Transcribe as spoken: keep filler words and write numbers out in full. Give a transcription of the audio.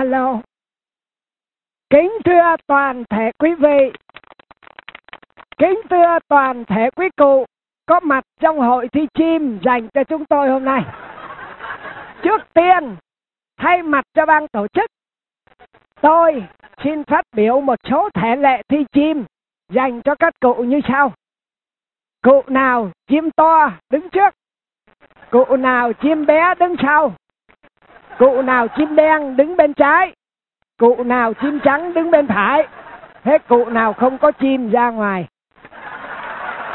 Alo. Kính thưa toàn thể quý vị, kính thưa toàn thể quý cụ có mặt trong hội thi chim dành cho chúng tôi hôm nay. Trước tiên, thay mặt cho ban tổ chức, tôi xin phát biểu một số thể lệ thi chim dành cho các cụ như sau. Cụ nào chim to đứng trước, cụ nào chim bé đứng sau, cụ nào chim đen đứng bên trái, cụ nào chim trắng đứng bên phải. Thế cụ nào không có chim ra ngoài.